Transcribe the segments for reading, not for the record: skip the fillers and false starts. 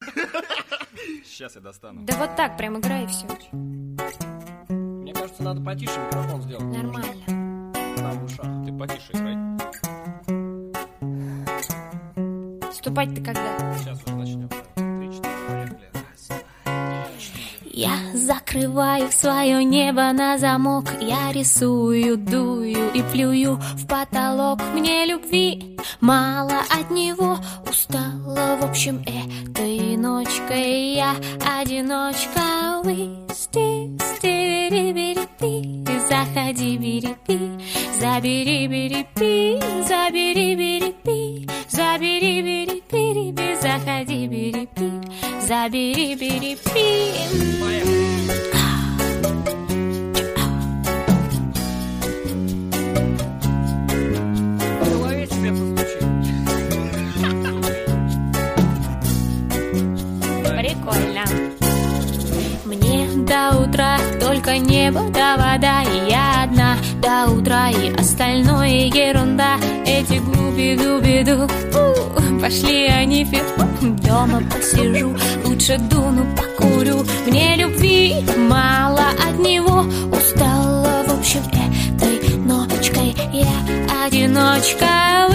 Сейчас я достану. Да вот так, прям играй и все. Мне кажется, надо потише микрофон сделать. Нормально. Там в ушах. Ты потише играй. Вступать-то когда? Сейчас уже начнем. 3-4, поехали. Я закрываю свое небо на замок. Я рисую, дую и плюю в потолок. Мне любви мало от него. Устала, в общем, этой ночкой я одиночка. Заходи, бери-пи, забери, бери-пи, забери, бери-пи, забери, бери-пи, заходи, бери-пи, забери, бери-пи. В голове тебе постучи. Прикольно. Мне до утра только небо да вода, и я одна до утра, и остальное ерунда. Эти глуби-дуби-ду, пошли они фиг, дома посижу, лучше дуну покурю. Мне любви мало от него, устала, в общем, этой ночкой я одиночка.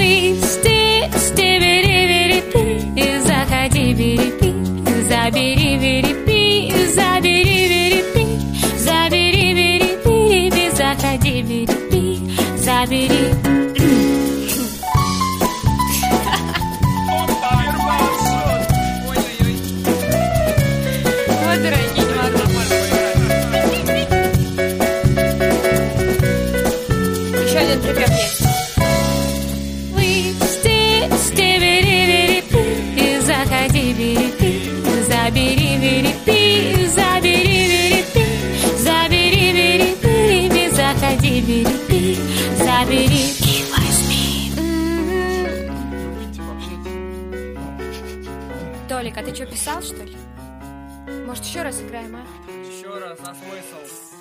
Бери-бери-пи, заходи, бери-пи, забери, бери-пи, забери, бери-пи, забери, бери-пи, заходи, бери-пи, забери. Вот дорогие, не могу. Еще один припев есть. Заходи, бери-пи, забери, бери-пи, забери, бери-пи, забери, бери-пи, заходи, бери-пи, забери и возьми. Толик, а ты что, писал, что ли? Может, еще раз играем, а? Еще раз, а смысл?